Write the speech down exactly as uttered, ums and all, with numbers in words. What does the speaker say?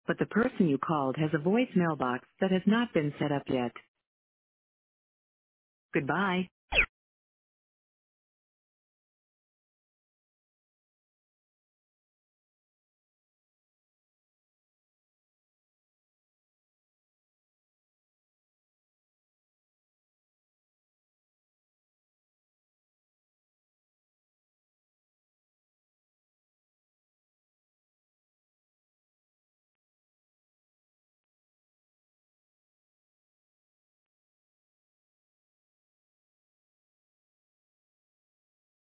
but the person you called has a voicemail box that has not been set up yet. Goodbye.